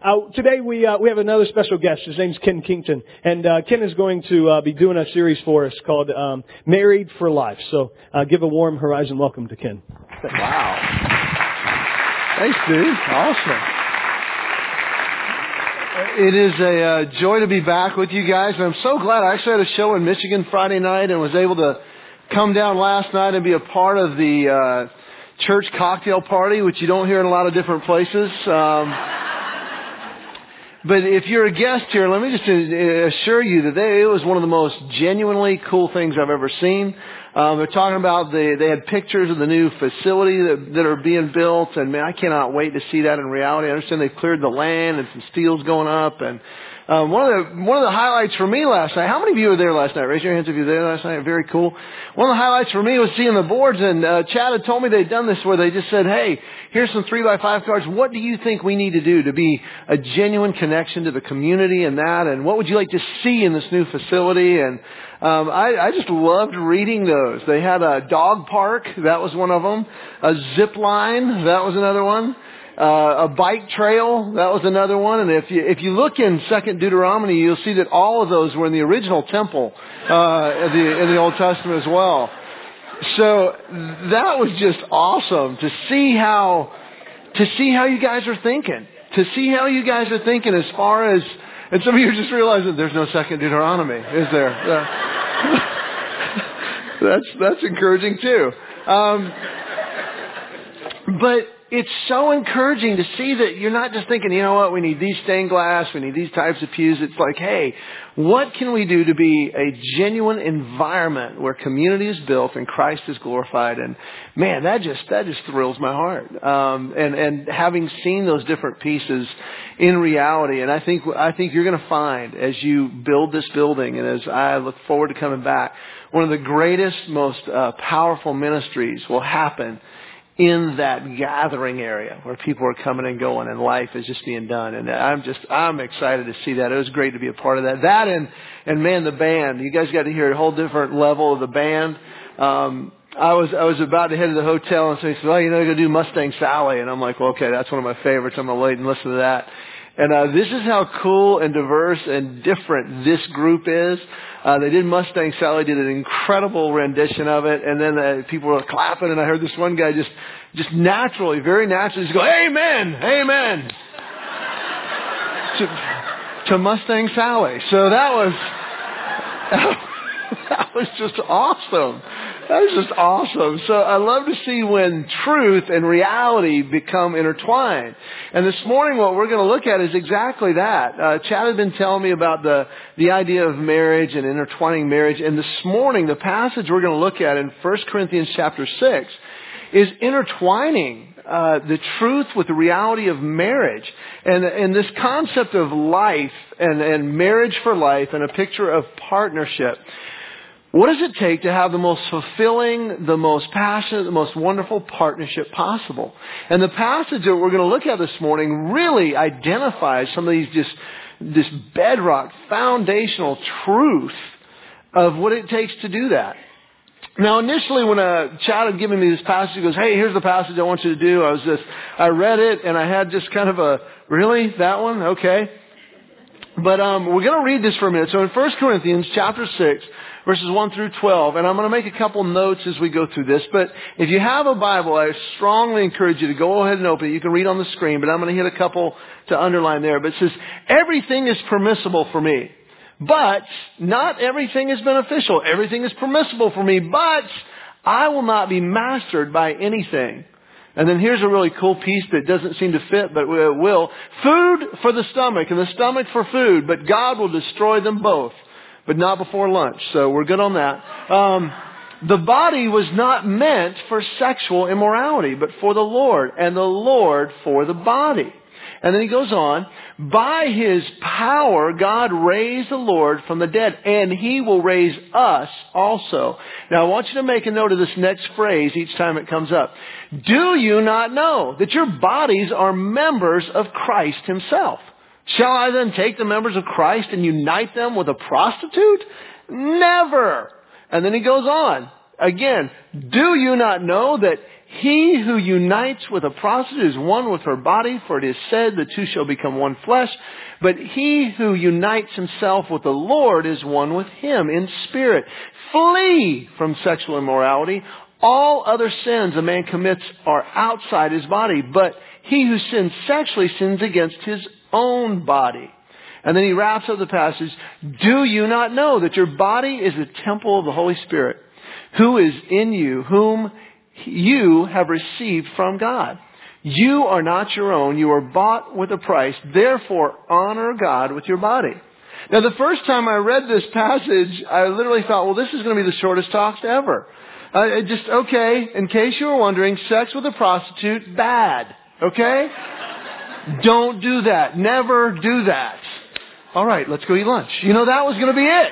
Today we have another special guest. His name's Ken Kington, and Ken is going to be doing a series for us called Married for Life. So give a warm Horizon welcome to Ken. Wow. Thanks, dude. Awesome. It is a joy to be back with you guys, and I'm so glad. I actually had a show in Michigan Friday night and was able to come down last night and be a part of the church cocktail party, which you don't hear in a lot of different places. But if you're a guest here, let me just assure you that it was one of the most genuinely cool things I've ever seen. They're talking about they had pictures of the new facility that are being built, and man, I cannot wait to see that in reality. I understand they've cleared the land and some steel's going up, and one of the highlights for me last night. How many of you were there last night? Raise your hands if you were there last night. Very cool. One of the highlights for me was seeing the boards, and Chad had told me they'd done this where they just said, "Hey, here's some 3x5 cards. What do you think we need to do to be a genuine connection to the community and that? And what would you like to see in this new facility?" And I just loved reading those. They had a dog park. That was one of them. A zip line. That was another one. A bike trail. That was another one. And if you look in 2nd Deuteronomy, you'll see that all of those were in the original temple in the Old Testament as well. So that was just awesome to see how you guys are thinking. To see how you guys are thinking as far as, and some of you just realize that there's no 2nd Deuteronomy, is there? That's encouraging too. But it's so encouraging to see that you're not just thinking, you know what, we need these stained glass, we need these types of pews. It's like, hey, what can we do to be a genuine environment where community is built and Christ is glorified? And man, that just thrills my heart. And having seen those different pieces in reality, and I think you're going to find as you build this building, and as I look forward to coming back, one of the greatest, most powerful ministries will happen in that gathering area where people are coming and going and life is just being done. And I'm excited to see that. It was great to be a part of that. That and man, the band. You guys got to hear a whole different level of the band. I was about to head to the hotel and so he said, "Oh, you know, you're going to do Mustang Sally." And I'm like, "Well, okay, that's one of my favorites. I'm going to wait and listen to that." And this is how cool and diverse and different this group is. They did Mustang Sally, did an incredible rendition of it, and then people were clapping, and I heard this one guy just naturally, very naturally, just go, "Amen, amen," to Mustang Sally. So that was just awesome. That was just awesome. So I love to see when truth and reality become intertwined. And this morning what we're going to look at is exactly that. Chad had been telling me about the idea of marriage and intertwining marriage. And this morning the passage we're going to look at in 1 Corinthians chapter 6 is intertwining the truth with the reality of marriage. And this concept of life and marriage for life and a picture of partnership. What does it take to have the most fulfilling, the most passionate, the most wonderful partnership possible? And the passage that we're going to look at this morning really identifies some of this bedrock, foundational truth of what it takes to do that. Now, initially, when Chad had given me this passage, he goes, "Hey, here's the passage I want you to do." I read it, and I had just kind of a, "Really? That one? Okay." But we're going to read this for a minute. So in 1 Corinthians chapter 6, verses 1 through 12, and I'm going to make a couple notes as we go through this. But if you have a Bible, I strongly encourage you to go ahead and open it. You can read on the screen, but I'm going to hit a couple to underline there. But it says, "Everything is permissible for me, but not everything is beneficial. Everything is permissible for me, but I will not be mastered by anything." And then here's a really cool piece that doesn't seem to fit, but it will. "Food for the stomach and the stomach for food, but God will destroy them both, but not before lunch." So we're good on that. "The body was not meant for sexual immorality, but for the Lord, and the Lord for the body." And then he goes on, "By His power, God raised the Lord from the dead, and He will raise us also." Now, I want you to make a note of this next phrase each time it comes up. "Do you not know that your bodies are members of Christ Himself? Shall I then take the members of Christ and unite them with a prostitute? Never." And then he goes on. Again, "Do you not know that he who unites with a prostitute is one with her body, for it is said the two shall become one flesh. But he who unites himself with the Lord is one with him in spirit. Flee from sexual immorality. All other sins a man commits are outside his body, but he who sins sexually sins against his own body. And then he wraps up the passage, do you not know that your body is a temple of the Holy Spirit, who is in you, whom you have received from God? You are not your own. You are bought with a price. Therefore, honor God with your body. Now, the first time I read this passage, I literally thought, well, this is going to be the shortest talk ever. Okay, in case you were wondering, sex with a prostitute, bad. Okay? Don't do that. Never do that. All right, let's go eat lunch. That was going to be it.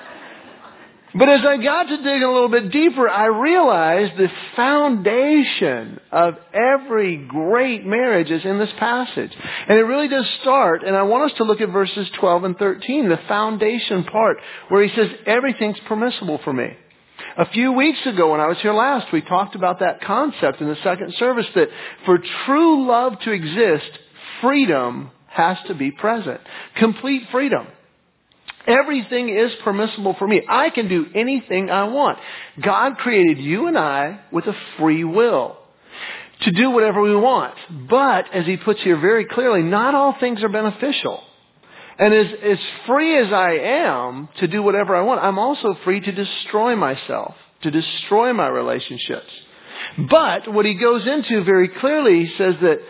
But as I got to dig a little bit deeper, I realized the foundation of every great marriage is in this passage. And it really does start, and I want us to look at verses 12 and 13, the foundation part, where he says, everything's permissible for me. A few weeks ago when I was here last, we talked about that concept in the second service, that for true love to exist, freedom has to be present. Complete freedom. Everything is permissible for me. I can do anything I want. God created you and I with a free will to do whatever we want. But, as he puts here very clearly, not all things are beneficial. And as free as I am to do whatever I want, I'm also free to destroy myself, to destroy my relationships. But what he goes into very clearly, he says that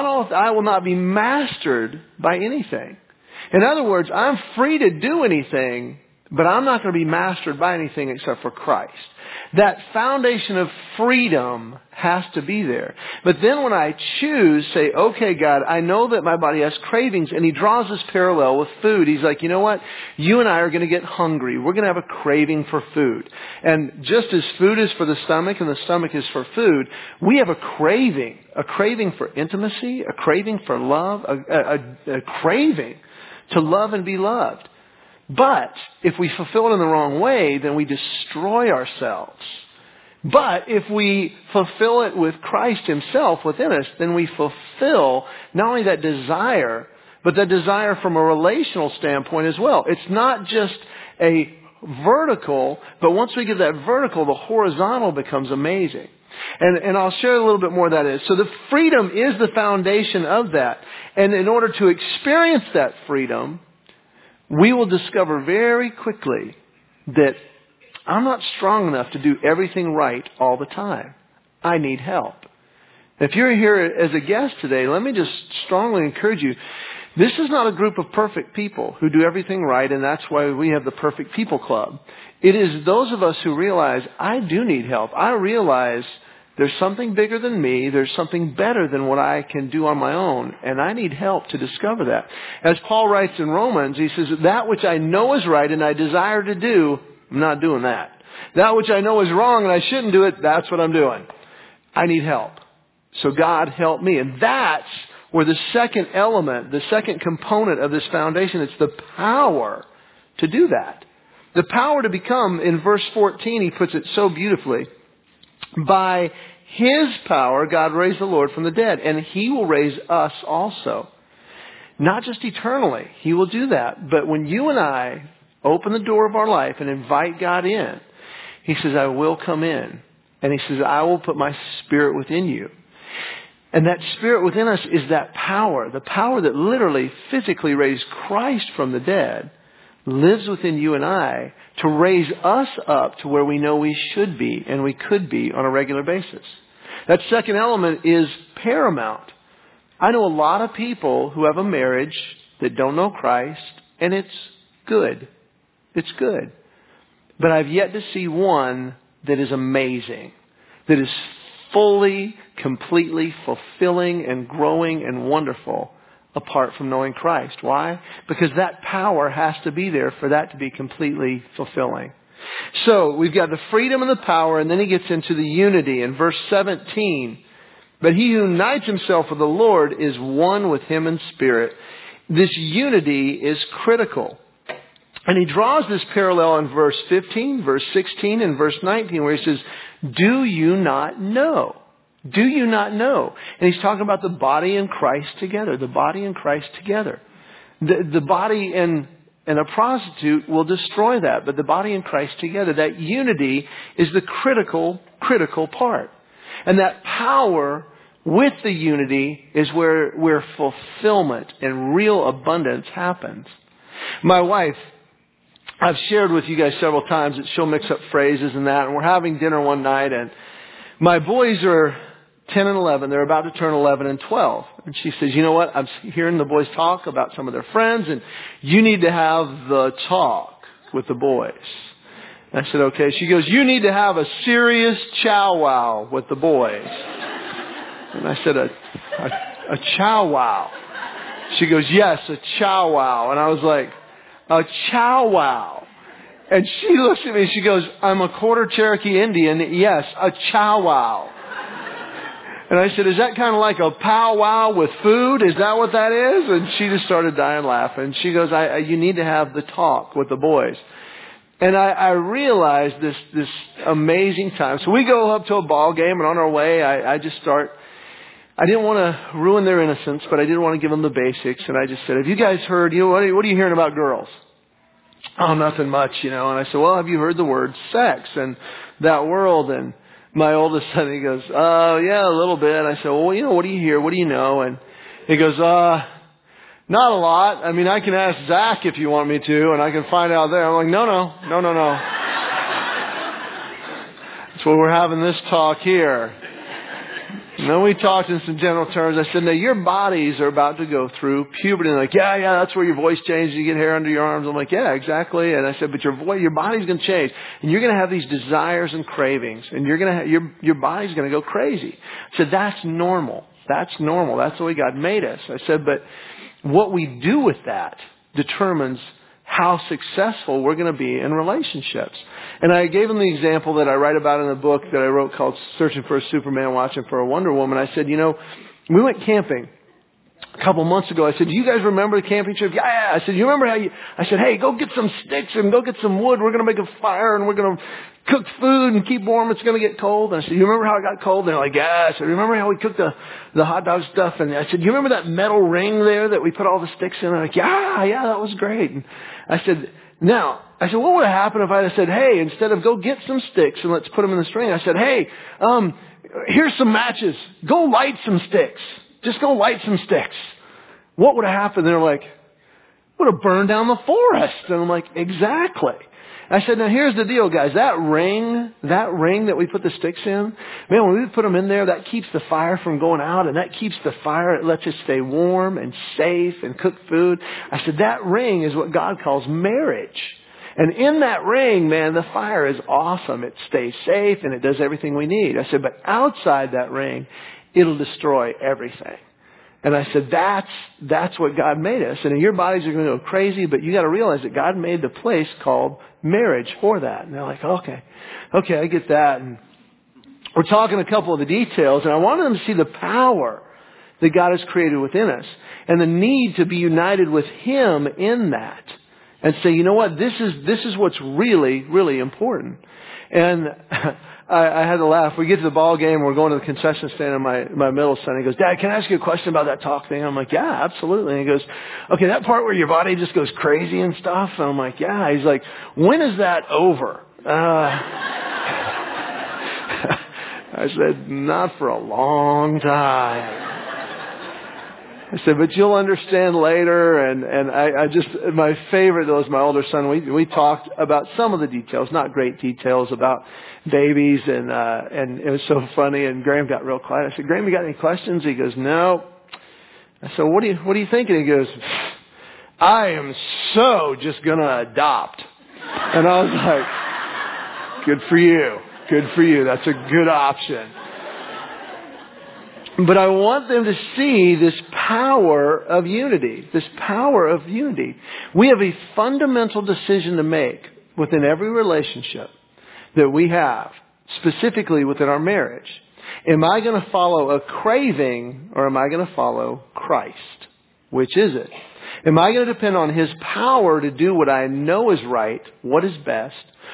I will not be mastered by anything. In other words, I'm free to do anything, but I'm not going to be mastered by anything except for Christ. That foundation of freedom has to be there. But then when I choose, say, okay, God, I know that my body has cravings, and he draws this parallel with food. He's like, you know what? You and I are going to get hungry. We're going to have a craving for food. And just as food is for the stomach and the stomach is for food, we have a craving for intimacy, a craving for love, a craving to love and be loved. But if we fulfill it in the wrong way, then we destroy ourselves. But if we fulfill it with Christ himself within us, then we fulfill not only that desire, but that desire from a relational standpoint as well. It's not just a vertical, but once we get that vertical, the horizontal becomes amazing. And I'll share a little bit more of that is. So the freedom is the foundation of that. And in order to experience that freedom, we will discover very quickly that I'm not strong enough to do everything right all the time. I need help. If you're here as a guest today, let me just strongly encourage you. This is not a group of perfect people who do everything right, and that's why we have the Perfect People Club. It is those of us who realize, I do need help. I realize there's something bigger than me. There's something better than what I can do on my own. And I need help to discover that. As Paul writes in Romans, he says, that which I know is right and I desire to do, I'm not doing that. That which I know is wrong and I shouldn't do it, that's what I'm doing. I need help. So God help me. And that's where the second element, the second component of this foundation, it's the power to do that. The power to become, in verse 14, he puts it so beautifully, by his power, God raised the Lord from the dead, and he will raise us also. Not just eternally. He will do that. But when you and I open the door of our life and invite God in, he says, I will come in. And he says, I will put my spirit within you. And that spirit within us is that power, the power that literally, physically raised Christ from the dead, lives within you and I to raise us up to where we know we should be and we could be on a regular basis. That second element is paramount. I know a lot of people who have a marriage that don't know Christ, and it's good. It's good. But I've yet to see one that is amazing, that is fully, completely fulfilling and growing and wonderful apart from knowing Christ. Why? Because that power has to be there for that to be completely fulfilling. So we've got the freedom and the power, and then he gets into the unity in verse 17. But he who unites himself with the Lord is one with him in spirit. This unity is critical. And he draws this parallel in verse 15, verse 16, and verse 19, where he says, do you not know? Do you not know? And he's talking about the body and Christ together. The body and Christ together. The body and a prostitute will destroy that. But the body and Christ together, that unity is the critical part. And that power with the unity is where fulfillment and real abundance happens. My wife, I've shared with you guys several times that she'll mix up phrases and that. And we're having dinner one night and my boys are 10 and 11. They're about to turn 11 and 12. And she says, you know what? I'm hearing the boys talk about some of their friends and you need to have the talk with the boys. And I said, okay. She goes, you need to have a serious chow wow with the boys. And I said, a chow wow. She goes, yes, a chow wow. And I was like, a chow wow. And she looks at me and she goes, I'm a quarter Cherokee Indian. Yes, a chow wow. And I said, is that kind of like a powwow with food? Is that what that is? And she just started dying laughing. She goes, you need to have the talk with the boys. And I realized this amazing time. So we go up to a ball game and on our way, I didn't want to ruin their innocence, but I did want to give them the basics. And I just said, have you guys heard, what are you hearing about girls? Oh, nothing much, And I said, well, have you heard the word sex and that world? And my oldest son, he goes, yeah, a little bit. I said, well, what do you hear? What do you know? And he goes, not a lot. I mean, I can ask Zach if you want me to, and I can find out there. I'm like, no. That's why we're having this talk here. And then we talked in some general terms. I said, now your bodies are about to go through puberty. And they're like, yeah, that's where your voice changes. You get hair under your arms. I'm like, yeah, exactly. And I said, but your body's going to change. And you're going to have these desires and cravings. And you're going to your body's going to go crazy. I said, that's normal. That's normal. That's the way God made us. I said, but what we do with that determines how successful we're going to be in relationships. And I gave them the example that I write about in a book that I wrote called Searching for a Superman, Watching for a Wonder Woman. I said, we went camping a couple months ago. I said, do you guys remember the camping trip? Yeah. I said, you remember I said, hey, go get some sticks and go get some wood. We're going to make a fire and we're going to cook food and keep warm. It's going to get cold. And I said, you remember how it got cold? And they're like, yeah. I said, remember how we cooked the hot dog stuff? And I said, you remember that metal ring there that we put all the sticks in? And they're like, yeah, that was great. And I said, what would have happened if I had said, hey, instead of go get some sticks and let's put them in the string, I said, hey, here's some matches. Go light some sticks. Just go light some sticks. What would have happened? They're like, would have burned down the forest. And I'm like, exactly. I said, now here's the deal, guys. That ring that we put the sticks in, man, when we put them in there, that keeps the fire from going out, and that keeps the fire, it lets us stay warm and safe and cook food. I said, that ring is what God calls marriage. And in that ring, man, the fire is awesome. It stays safe and it does everything we need. I said, but outside that ring, it'll destroy everything. And I said, that's what God made us. And your bodies are going to go crazy, but you got to realize that God made the place called marriage for that. And they're like, okay, I get that. And we're talking a couple of the details, and I wanted them to see the power that God has created within us and the need to be united with Him in that. And say, you know what, this is what's really, really important. And I had to laugh. We get to the ball game. We're going to the concession stand, and my middle son, he goes, Dad, can I ask you a question about that talk thing? I'm like, yeah, absolutely. And he goes, okay, that part where your body just goes crazy and stuff? And I'm like, yeah. He's like, when is that over? I said, not for a long time. I said, but you'll understand later. And I just, my favorite though is my older son. We talked about some of the details, not great details about babies. And it was so funny. And Graham got real quiet. I said, Graham, you got any questions? He goes, no. I said, what are you thinking? He goes, I am so just going to adopt. And I was like, good for you. Good for you. That's a good option. But I want them to see this power of unity. This power of unity. We have a fundamental decision to make within every relationship that we have, specifically within our marriage. Am I going to follow a craving or am I going to follow Christ? Which is it? Am I going to depend on His power to do what I know is right, what is best?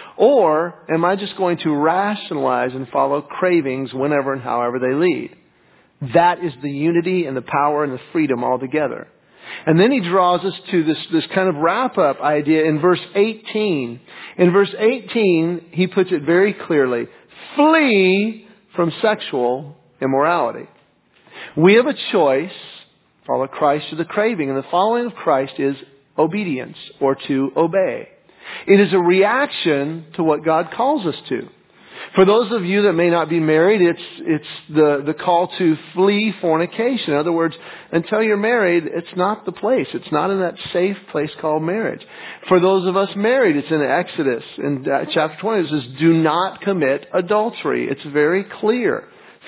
Or am I just going to rationalize and follow cravings whenever and however they lead? That is the unity and the power and the freedom all together. And then he draws us to this kind of wrap-up idea in verse 18. In verse 18, he puts it very clearly. Flee from sexual immorality. We have a choice. Follow Christ or the craving. And the following of Christ is obedience, or to obey. It is a reaction to what God calls us to. For those of you that may not be married, it's the call to flee fornication. In other words, until you're married, it's not the place. It's not in that safe place called marriage. For those of us married, it's in Exodus. In chapter 20, it says, do not commit adultery. It's very clear.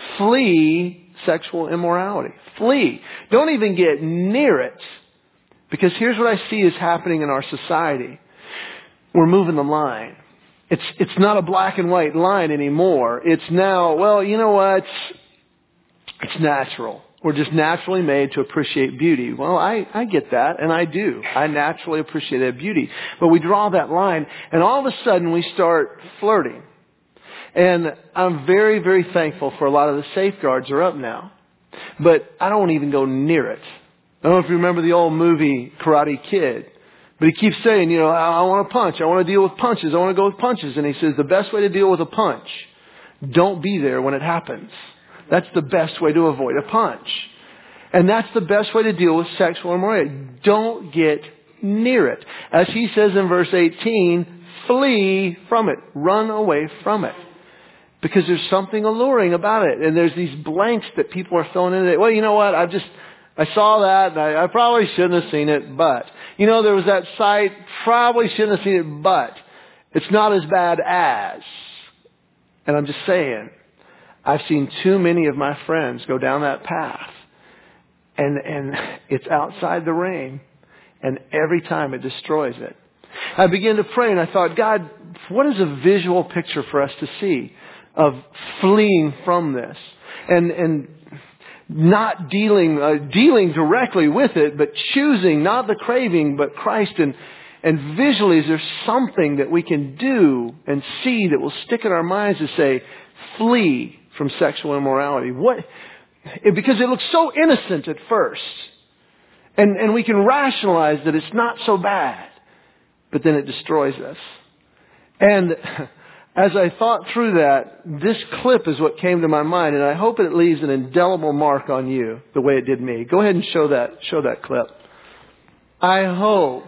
Flee sexual immorality. Flee. Don't even get near it. Because here's what I see is happening in our society. We're moving the line. It's not a black and white line anymore. It's now, well, you know what? It's natural. We're just naturally made to appreciate beauty. Well, I get that, and I do. I naturally appreciate that beauty. But we draw that line, and all of a sudden we start flirting. And I'm very, very thankful for a lot of the safeguards are up now. But I don't even go near it. I don't know if you remember the old movie Karate Kid. But he keeps saying, I want to punch. I want to deal with punches. I want to go with punches. And he says the best way to deal with a punch, don't be there when it happens. That's the best way to avoid a punch. And that's the best way to deal with sexual immorality. Don't get near it. As he says in verse 18, flee from it. Run away from it. Because there's something alluring about it. And there's these blanks that people are filling in. Well, you know what? I saw that, and I probably shouldn't have seen it, but. There was that site, probably shouldn't have seen it, but. It's not as bad as. And I'm just saying, I've seen too many of my friends go down that path. And it's outside the ring. And every time it destroys it. I began to pray, and I thought, God, what is a visual picture for us to see of fleeing from this? And not dealing directly with it, but choosing not the craving, but Christ. And visually, is there something that we can do and see that will stick in our minds to say, flee from sexual immorality? Because it looks so innocent at first. And we can rationalize that it's not so bad. But then it destroys us. And as I thought through that, this clip is what came to my mind, and I hope it leaves an indelible mark on you the way it did me. Go ahead and show that clip. I hope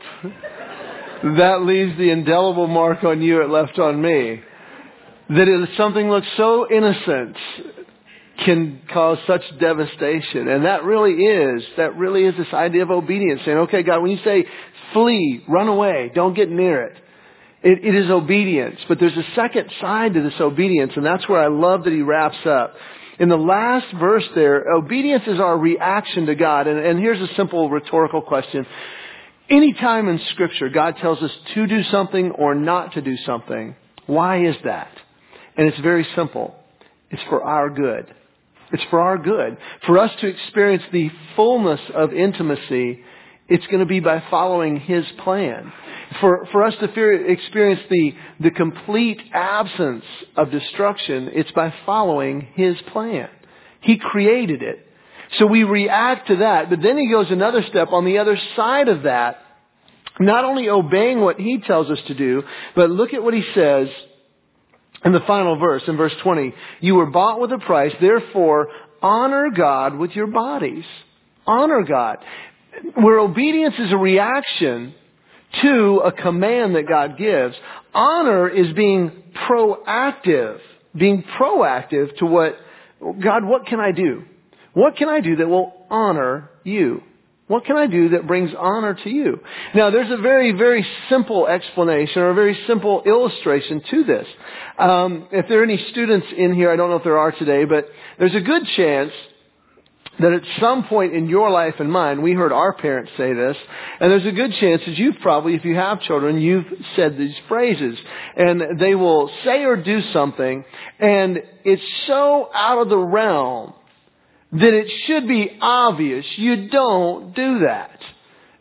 that leaves the indelible mark on you it left on me. That something looks so innocent can cause such devastation. And that really is this idea of obedience. Saying, okay, God, when you say flee, run away, don't get near it. It is obedience, but there's a second side to this obedience, and that's where I love that he wraps up. In the last verse there, obedience is our reaction to God. And here's a simple rhetorical question. Anytime in Scripture God tells us to do something or not to do something, why is that? And it's very simple. It's for our good. It's for our good. For us to experience the fullness of intimacy, it's going to be by following His plan. For us to experience the complete absence of destruction, it's by following His plan. He created it. So we react to that. But then he goes another step on the other side of that. Not only obeying what He tells us to do, but look at what he says in the final verse, in verse 20. You were bought with a price, therefore honor God with your bodies. Honor God. Where obedience is a reaction to a command that God gives, honor is being proactive. Being proactive to God, what can I do? What can I do that will honor you? What can I do that brings honor to you? Now, there's a very, very simple explanation or a very simple illustration to this. If there are any students in here, I don't know if there are today, but there's a good chance that at some point in your life and mine, we heard our parents say this, and there's a good chance that you've probably, if you have children, you've said these phrases. And they will say or do something, and it's so out of the realm that it should be obvious you don't do that.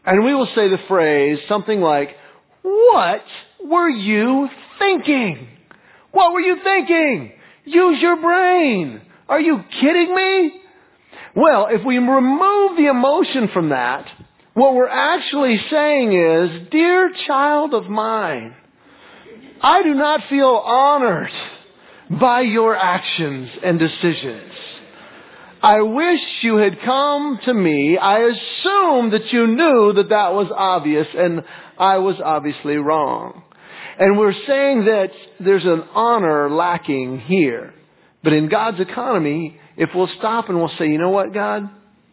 And we will say the phrase something like, what were you thinking? What were you thinking? Use your brain. Are you kidding me? Well, if we remove the emotion from that, what we're actually saying is, dear child of mine, I do not feel honored by your actions and decisions. I wish you had come to me. I assumed that you knew that that was obvious, and I was obviously wrong. And we're saying that there's an honor lacking here. But in God's economy, if we'll stop and we'll say, you know what, God?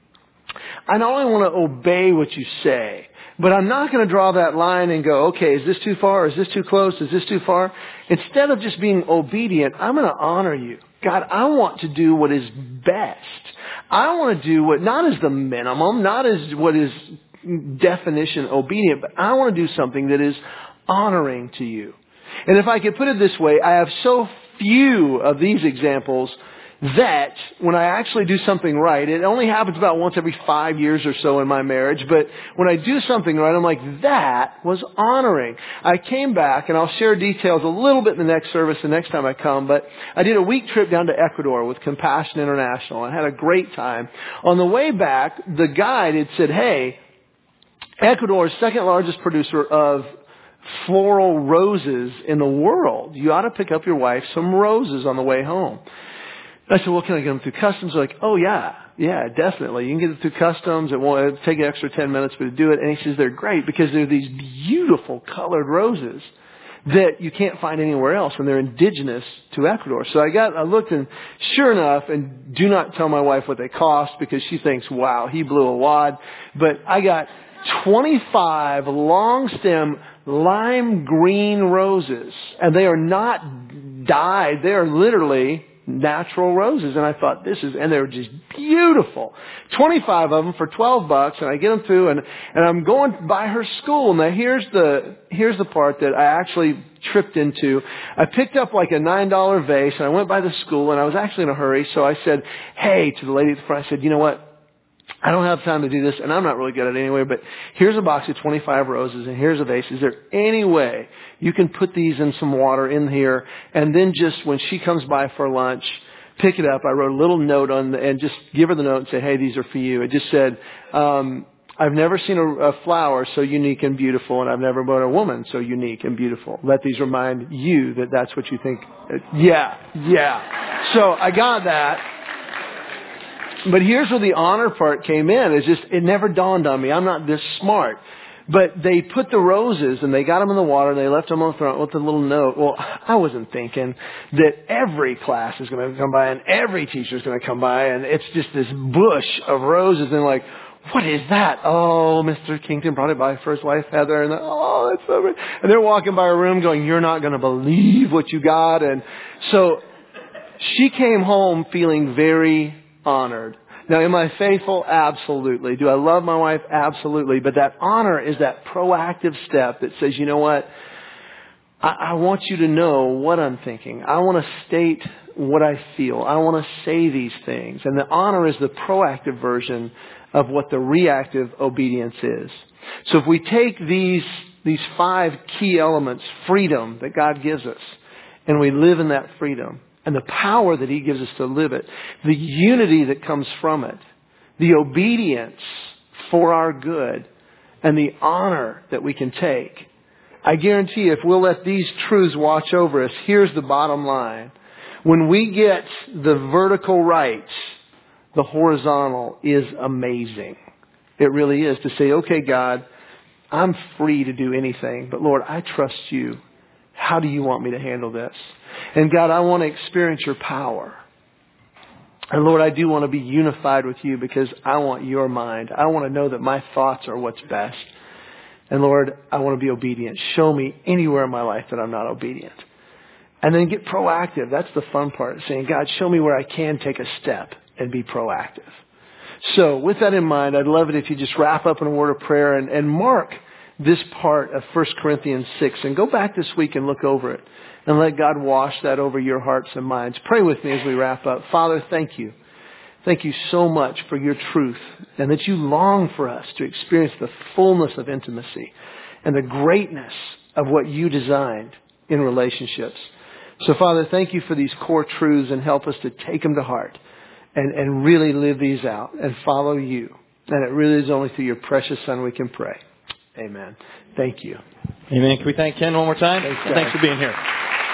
I not only want to obey what you say, but I'm not going to draw that line and go, okay, is this too far? Is this too close? Is this too far? Instead of just being obedient, I'm going to honor you. God, I want to do what is best. I want to do what not as the minimum, not as what is definition obedient, but I want to do something that is honoring to you. And if I could put it this way, I have so few of these examples that when I actually do something right, it only happens about once every 5 years or so in my marriage, but when I do something right, I'm like, that was honoring. I came back, and I'll share details a little bit in the next service the next time I come, but I did a week trip down to Ecuador with Compassion International. I had a great time. On the way back, the guide had said, hey, Ecuador is second largest producer of floral roses in the world. You ought to pick up your wife some roses on the way home. I said, well, can I get them through customs? They're like, oh, yeah, definitely. You can get it through customs. It'll take an extra 10 minutes to do it. And he says they're great because they're these beautiful colored roses that you can't find anywhere else, and they're indigenous to Ecuador. So I looked, and sure enough, and do not tell my wife what they cost because she thinks, wow, he blew a wad. But I got 25 long stem lime green roses, and they are not dyed. They are literally natural roses. And I thought, and they were just beautiful. 25 of them for $12, and I get them through, and I'm going by her school. Now here's the part that I actually tripped into. I picked up like a $9 vase, and I went by the school, and I was actually in a hurry, so I said, hey, to the lady at the front, I said, you know what? I don't have time to do this, and I'm not really good at it anyway, but here's a box of 25 roses, and here's a vase. Is there any way you can put these in some water in here, and then just when she comes by for lunch, pick it up? I wrote a little note and just give her the note and say, hey, these are for you. It just said, I've never seen a flower so unique and beautiful, and I've never known a woman so unique and beautiful. Let these remind you that that's what you think. Yeah. So I got that. But here's where the honor part came in. It never dawned on me. I'm not this smart. But they put the roses, and they got them in the water, and they left them on the front with a little note. Well, I wasn't thinking that every class is going to come by, and every teacher is going to come by, and it's just this bush of roses. And like, what is that? Oh, Mr. Kington brought it by for his wife, Heather. And that's so great. And they're walking by a room going, you're not going to believe what you got. And so she came home feeling very honored. Now, am I faithful? Absolutely. Do I love my wife? Absolutely. But that honor is that proactive step that says, you know what? I want you to know what I'm thinking. I want to state what I feel. I want to say these things. And the honor is the proactive version of what the reactive obedience is. So if we take these 5 key elements, freedom that God gives us, and we live in that freedom, and the power that He gives us to live it, the unity that comes from it, the obedience for our good, and the honor that we can take. I guarantee you, if we'll let these truths watch over us, here's the bottom line. When we get the vertical right, the horizontal is amazing. It really is. To say, okay, God, I'm free to do anything, but Lord, I trust you. How do you want me to handle this? And God, I want to experience your power. And Lord, I do want to be unified with you because I want your mind. I want to know that my thoughts are what's best. And Lord, I want to be obedient. Show me anywhere in my life that I'm not obedient. And then get proactive. That's the fun part. Saying, God, show me where I can take a step and be proactive. So with that in mind, I'd love it if you just wrap up in a word of prayer and mark this part of 1 Corinthians 6 and go back this week and look over it and let God wash that over your hearts and minds. Pray with me as we wrap up. Father, thank you. Thank you so much for your truth and that you long for us to experience the fullness of intimacy and the greatness of what you designed in relationships. So, Father, thank you for these core truths and help us to take them to heart and really live these out and follow you. And it really is only through your precious Son we can pray. Amen. Thank you. Amen. Can we thank Ken one more time? Thanks for being here.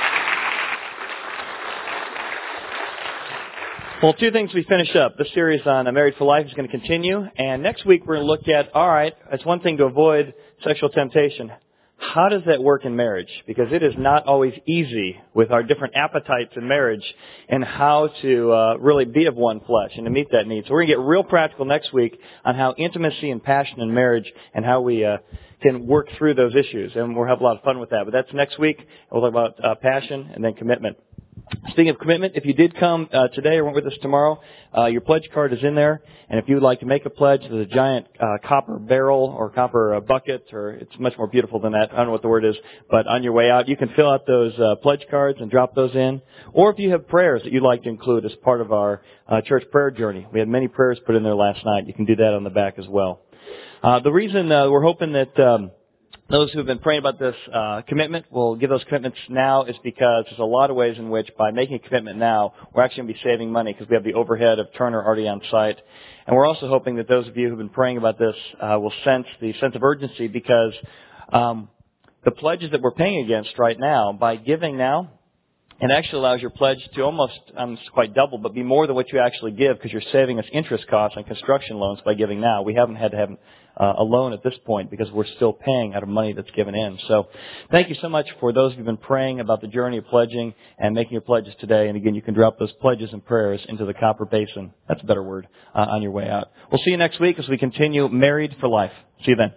Well, two things we finish up. The series on Married for Life is going to continue. And next week we're going to look at, all right, it's one thing to avoid sexual temptation. How does that work in marriage? Because it is not always easy with our different appetites in marriage and how to really be of one flesh and to meet that need. So we're going to get real practical next week on how intimacy and passion in marriage and how we can work through those issues. And we'll have a lot of fun with that. But that's next week. We'll talk about passion and then commitment. Speaking of commitment, if you did come today or weren't with us tomorrow, your pledge card is in there. And if you would like to make a pledge, there's a giant copper barrel or copper bucket, or it's much more beautiful than that. I don't know what the word is. But on your way out, you can fill out those pledge cards and drop those in. Or if you have prayers that you'd like to include as part of our church prayer journey. We had many prayers put in there last night. You can do that on the back as well. The reason we're hoping that those who have been praying about this commitment will give those commitments now is because there's a lot of ways in which by making a commitment now, we're actually going to be saving money because we have the overhead of Turner already on site. And we're also hoping that those of you who have been praying about this will sense the sense of urgency because the pledges that we're paying against right now, by giving now, it actually allows your pledge to almost, it's quite double, but be more than what you actually give because you're saving us interest costs on construction loans by giving now. We haven't had to have a loan at this point because we're still paying out of money that's given in. So thank you so much for those who've been praying about the journey of pledging and making your pledges today. And again, you can drop those pledges and prayers into the copper basin. That's a better word on your way out. We'll see you next week as we continue Married for Life. See you then.